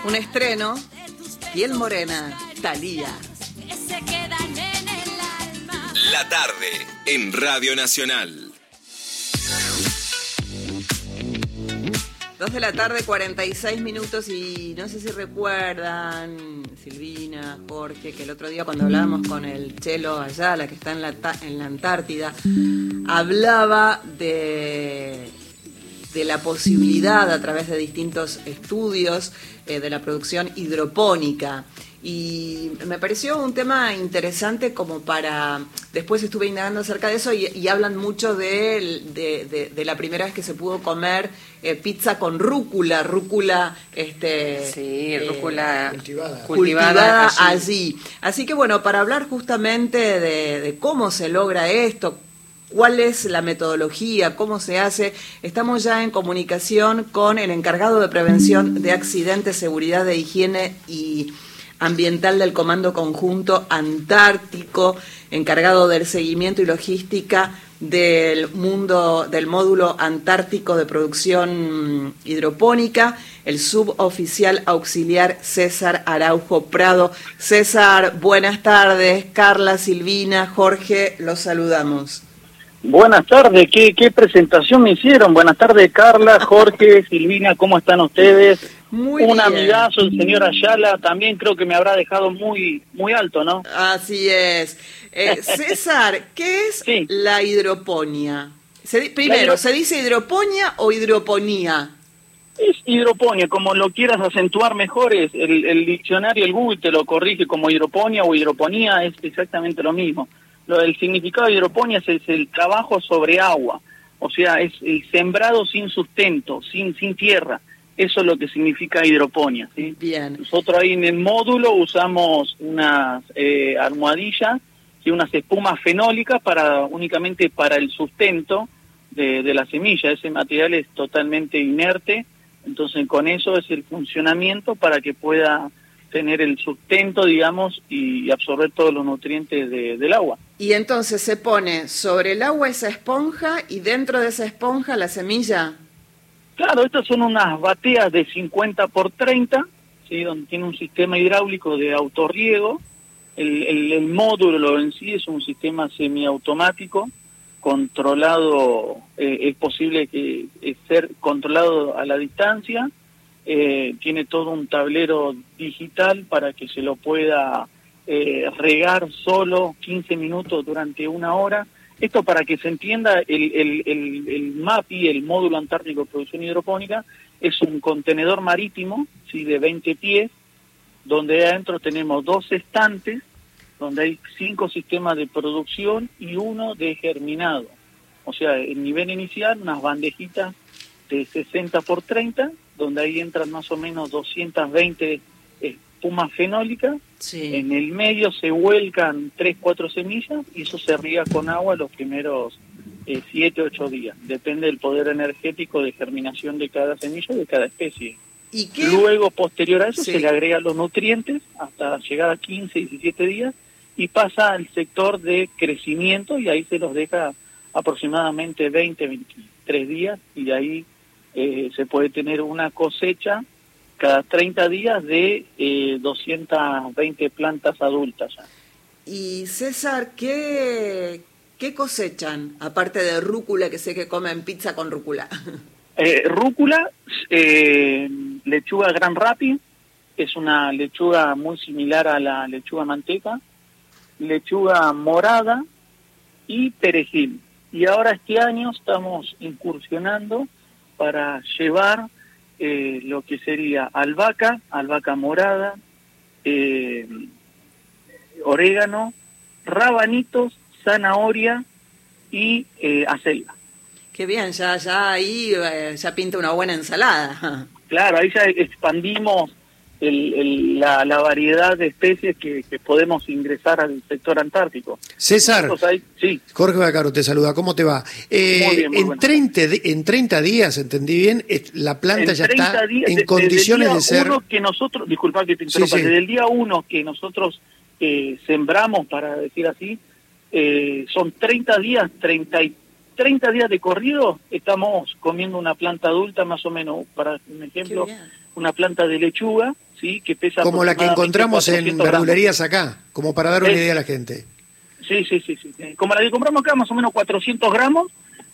Un estreno, piel morena, Thalía. La tarde en Radio Nacional. 2 de la tarde, 46 minutos, y no sé si recuerdan, Silvina, Jorge, que el otro día cuando hablábamos con el Chelo Ayala, que está en la Antártida, hablaba de la posibilidad, a través de distintos estudios, de la producción hidropónica. Y me pareció un tema interesante como para... Después estuve indagando acerca de eso y hablan mucho de la primera vez que se pudo comer pizza con rúcula. Rúcula cultivada allí. Así que bueno, para hablar justamente de cómo se logra esto, cuál es la metodología, cómo se hace, estamos ya en comunicación con el encargado de prevención de accidentes, seguridad de higiene y ambiental del Comando Conjunto Antártico, encargado del seguimiento y logística del módulo antártico de producción hidropónica, el suboficial auxiliar César Araujo Prado. César, buenas tardes. Carla, Silvina, Jorge, los saludamos. Buenas tardes, ¿Qué presentación me hicieron? Buenas tardes, Carla, Jorge, Silvina, ¿cómo están ustedes? Muy Un bien. amigazo, el señor Ayala, también creo que me habrá dejado muy alto, ¿no? Así es. César, ¿qué es la hidroponía? Primero, ¿se dice hidroponía o hidroponía? Es hidroponía, como lo quieras acentuar mejor, es el diccionario, el Google te lo corrige como hidroponía o hidroponía, es exactamente lo mismo. El significado de hidroponía es el trabajo sobre agua, o sea, es el sembrado sin sustento, sin tierra. Eso es lo que significa hidroponía, ¿sí? Bien. Nosotros ahí en el módulo usamos unas almohadillas y unas espumas fenólicas únicamente para el sustento de la semilla. Ese material es totalmente inerte, entonces con eso es el funcionamiento para que pueda tener el sustento, digamos, y absorber todos los nutrientes del agua. Y entonces se pone sobre el agua esa esponja y dentro de esa esponja la semilla. Claro, estas son unas bateas de 50 por 30, ¿sí? Donde tiene un sistema hidráulico de autorriego. El módulo en sí es un sistema semiautomático, controlado, es posible que ser controlado a la distancia. Tiene todo un tablero digital para que se lo pueda regar solo 15 minutos durante 1 hora. Esto para que se entienda, el MAPI, el Módulo Antártico de Producción Hidropónica, es un contenedor marítimo, ¿sí?, de 20 pies, donde adentro tenemos 2 estantes, donde hay 5 sistemas de producción y 1 de germinado. O sea, el nivel inicial, unas bandejitas de 60 por 30, donde ahí entran más o menos 220 espumas fenólicas. Sí. En el medio se vuelcan 3-4 semillas y eso se riega con agua los primeros 7-8 días. Depende del poder energético de germinación de cada semilla y de cada especie. ¿Y qué? Luego, posterior a eso, Sí, se le agregan los nutrientes hasta llegar a 15-17 días y pasa al sector de crecimiento y ahí se los deja aproximadamente 20-23 días y de ahí se puede tener una cosecha cada 30 días de 220 plantas adultas. Y César, ¿qué cosechan? Aparte de rúcula, que sé que comen pizza con rúcula. Rúcula, lechuga Gran Rapi, es una lechuga muy similar a la lechuga manteca, lechuga morada y perejil. Y ahora este año estamos incursionando para llevar lo que sería albahaca morada, orégano, rabanitos, zanahoria y acelga. Qué bien, ya ahí ya pinta una buena ensalada. Claro, ahí ya expandimos la variedad de especies que podemos ingresar al sector antártico. César, sí. Jorge Bacaro te saluda, ¿cómo te va? Muy bien, muy en 30 días, ¿entendí bien? La planta ya está en condiciones de ser... Disculpa que te interrumpa, desde el día 1 que nosotros sembramos, para decir así, son 30 días, 30 días de corrido estamos comiendo una planta adulta más o menos, para un ejemplo, una planta de lechuga, ¿sí? Que pesa como la que encontramos en verdulerías acá, como para dar una idea a la gente. Sí. Como la que compramos acá, más o menos 400 gramos,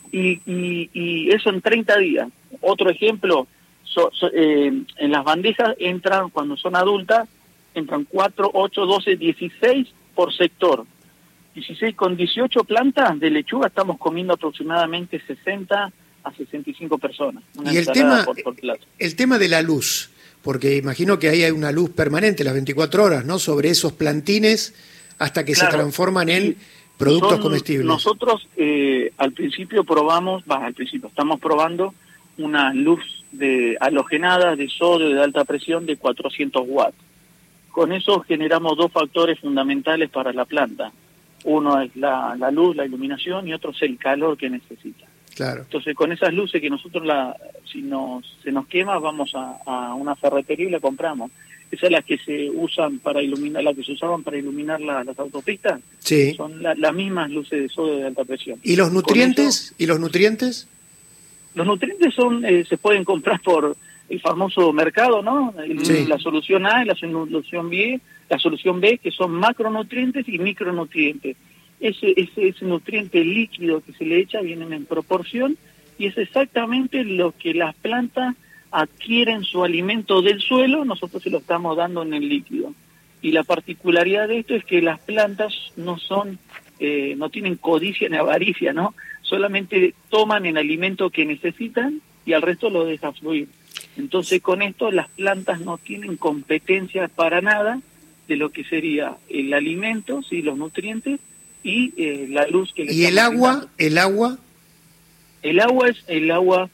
y eso en 30 días. Otro ejemplo, en las bandejas entran, cuando son adultas, entran 4, 8, 12, 16 por sector. 16 con 18 plantas de lechuga estamos comiendo aproximadamente 60 a 65 personas. Y el tema de la luz, porque imagino que ahí hay una luz permanente las 24 horas, ¿no? Sobre esos plantines hasta que se transforman en productos comestibles. Nosotros al principio estamos probando una luz halogenada de sodio de alta presión de 400 watts. Con eso generamos dos factores fundamentales para la planta. Uno es la luz, la iluminación, y otro es el calor que necesita. Claro. Entonces, con esas luces que nosotros, se nos quema, vamos a una ferretería y la compramos. Esas las que se usan para iluminar, las que se usaban para iluminar las autopistas. Sí. Son las mismas luces de sodio de alta presión. ¿Y los nutrientes? ¿Y los nutrientes? Los nutrientes se pueden comprar por el famoso mercado, ¿no? Sí. La solución A y la solución B, que son macronutrientes y micronutrientes. Ese nutriente líquido que se le echa vienen en proporción, y es exactamente lo que las plantas adquieren su alimento del suelo, nosotros se lo estamos dando en el líquido. Y la particularidad de esto es que las plantas no tienen codicia ni avaricia, ¿no? Solamente toman el alimento que necesitan y al resto lo dejan fluir. Entonces, con esto las plantas no tienen competencia para nada de lo que sería el alimento, ¿sí? Los nutrientes y la luz que les ¿Y el agua? ¿El agua? El agua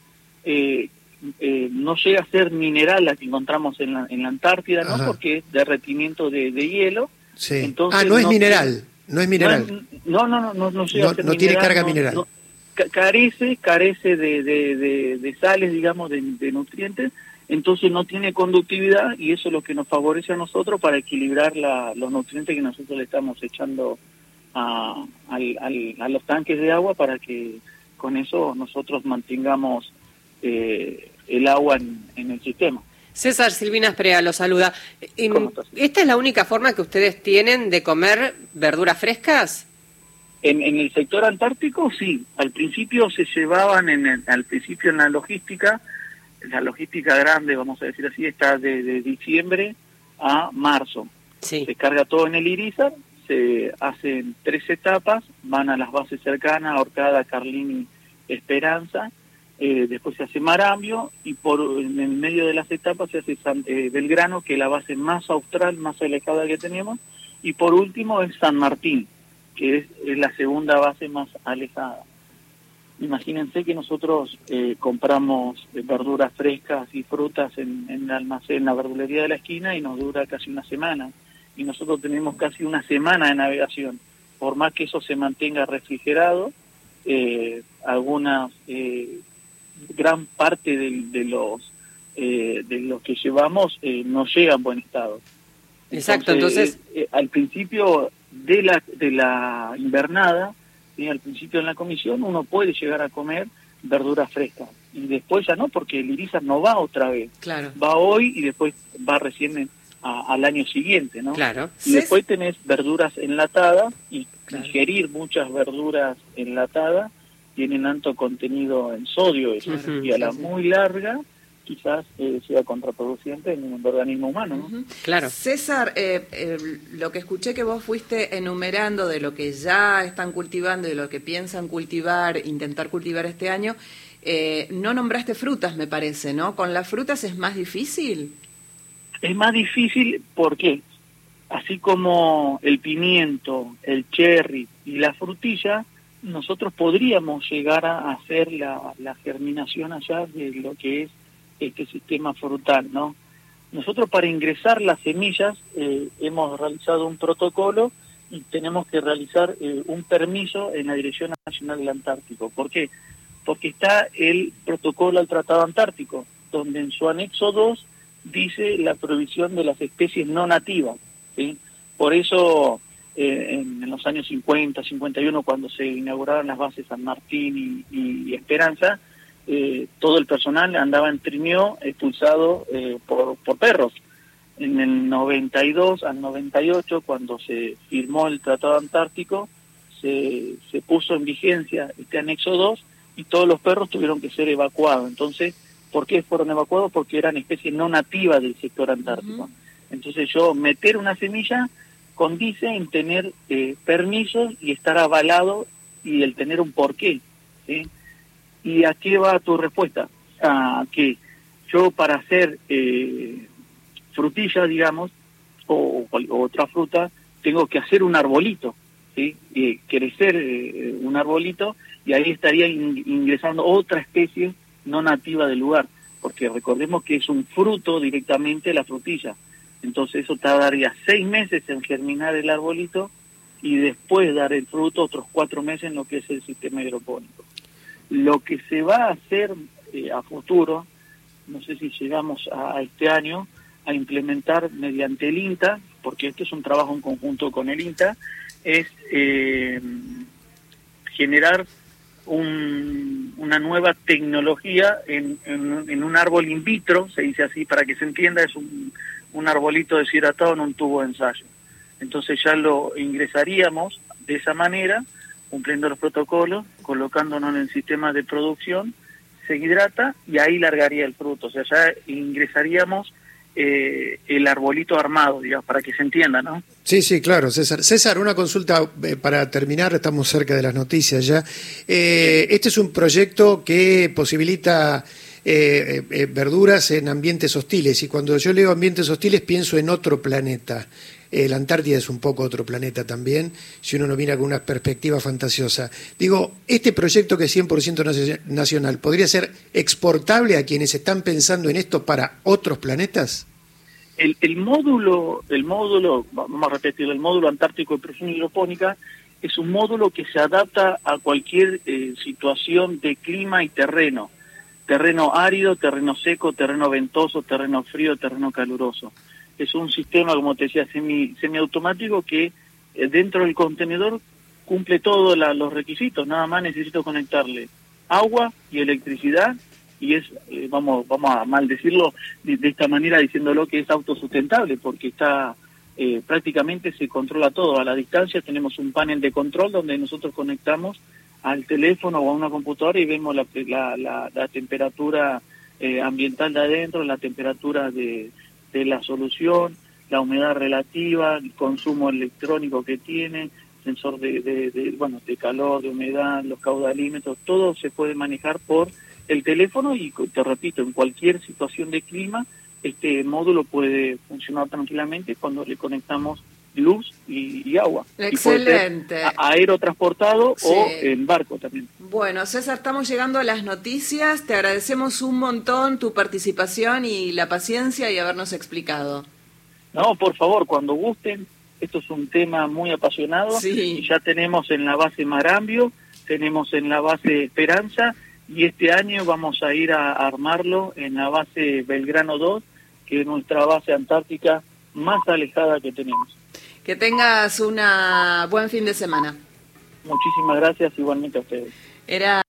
no llega a ser mineral, la que encontramos en la Antártida, ¿no? Porque es derretimiento de hielo. Sí. Entonces, no es mineral. No es mineral. No llega a ser no mineral. Tiene carga mineral. Carece de sales, digamos, de nutrientes, entonces no tiene conductividad, y eso es lo que nos favorece a nosotros para equilibrar los nutrientes que nosotros le estamos echando a los tanques de agua, para que con eso nosotros mantengamos el agua en el sistema. César Silvinas Perea lo saluda. ¿Esta es la única forma que ustedes tienen de comer verduras frescas? En el sector antártico, sí. Al principio se llevaban, en la logística grande, vamos a decir así, está de diciembre a marzo. Sí. Se carga todo en el Irizar, se hacen 3 etapas, van a las bases cercanas, Orcada, Carlini, Esperanza, después se hace Marambio, y en el medio de las etapas se hace Belgrano, que es la base más austral, más alejada que tenemos, y por último es San Martín, que es la segunda base más alejada. Imagínense que nosotros compramos verduras frescas y frutas en el almacén, en la verdulería de la esquina, y nos dura casi una semana. Y nosotros tenemos casi una semana de navegación. Por más que eso se mantenga refrigerado, gran parte de los que llevamos no llega en buen estado. Exacto, entonces al principio de la invernada, ¿sí? Al principio en la comisión uno puede llegar a comer verduras frescas, y después ya no, porque el Irizar no va otra vez. Claro. Va hoy y después va recién al año siguiente, ¿no? Claro. Y después tenés verduras enlatadas, y ingerir muchas verduras enlatadas tienen alto contenido en sodio, y a la muy larga quizás sea contraproducente en un organismo humano, ¿no? Claro. César, lo que escuché que vos fuiste enumerando de lo que ya están cultivando y de lo que piensan intentar cultivar este año, no nombraste frutas, me parece, ¿no? ¿Con las frutas es más difícil? Es más difícil porque, así como el pimiento, el cherry y la frutilla, nosotros podríamos llegar a hacer la germinación allá de lo que es este sistema frutal, ¿no? Nosotros, para ingresar las semillas, hemos realizado un protocolo, y tenemos que realizar un permiso en la Dirección Nacional del Antártico. ¿Por qué? Porque está el protocolo al Tratado Antártico, donde en su anexo 2 dice la prohibición de las especies no nativas, ¿sí? Por eso en los años 50, 51, cuando se inauguraron las bases San Martín y Esperanza, todo el personal andaba en trineo expulsado por perros. En el 92 al 98, cuando se firmó el Tratado Antártico, se puso en vigencia este anexo 2 y todos los perros tuvieron que ser evacuados. Entonces, ¿por qué fueron evacuados? Porque eran especies no nativas del sector antártico. Entonces meter una semilla condice en tener permisos y estar avalado y el tener un porqué, ¿sí? ¿Y a qué va tu respuesta? A que yo para hacer frutilla, digamos, o otra fruta, tengo que hacer un arbolito, ¿sí? Crecer un arbolito, y ahí estaría ingresando otra especie no nativa del lugar, porque recordemos que es un fruto directamente la frutilla. Entonces eso tardaría 6 meses en germinar el arbolito y después dar el fruto otros 4 meses en lo que es el sistema hidropónico. Lo que se va a hacer a futuro, no sé si llegamos a este año, a implementar mediante el INTA, porque esto es un trabajo en conjunto con el INTA, es generar una nueva tecnología en un árbol in vitro, se dice así para que se entienda, es un arbolito deshidratado en un tubo de ensayo. Entonces ya lo ingresaríamos de esa manera, cumpliendo los protocolos, colocándonos en el sistema de producción, se hidrata y ahí largaría el fruto. O sea, ya ingresaríamos el arbolito armado, digamos, para que se entienda, ¿no? Sí, sí, claro, César. César, una consulta para terminar, estamos cerca de las noticias ya. Este es un proyecto que posibilita verduras en ambientes hostiles, y cuando yo leo ambientes hostiles pienso en otro planeta. La Antártida es un poco otro planeta también, si uno lo mira con una perspectiva fantasiosa. Digo, ¿este proyecto que es 100% nacional podría ser exportable a quienes están pensando en esto para otros planetas? El módulo, vamos a repetir, el módulo antártico de producción hidropónica es un módulo que se adapta a cualquier situación de clima y terreno árido, terreno seco, terreno ventoso, terreno frío, terreno caluroso. Es un sistema, como te decía, semiautomático que dentro del contenedor cumple todos los requisitos. Nada más necesito conectarle agua y electricidad, y es, vamos a mal decirlo de esta manera, diciéndolo, que es autosustentable, porque está prácticamente se controla todo. A la distancia tenemos un panel de control donde nosotros conectamos al teléfono o a una computadora y vemos la temperatura ambiental de adentro, la temperatura de la solución, la humedad relativa, el consumo electrónico que tiene, sensor de calor, de humedad, los caudalímetros, todo se puede manejar por el teléfono y, te repito, en cualquier situación de clima, este módulo puede funcionar tranquilamente cuando le conectamos luz y agua. Excelente. Y puede ser aerotransportado, sí, o en barco también. Bueno, César, estamos llegando a las noticias. Te agradecemos un montón tu participación y la paciencia y habernos explicado. No, por favor, cuando gusten. Esto es un tema muy apasionado. Sí. Y ya tenemos en la base Marambio, tenemos en la base Esperanza, y este año vamos a ir a armarlo en la base Belgrano 2, que es nuestra base antártica más alejada que tenemos. Que tengas buen fin de semana. Muchísimas gracias, igualmente a ustedes. Era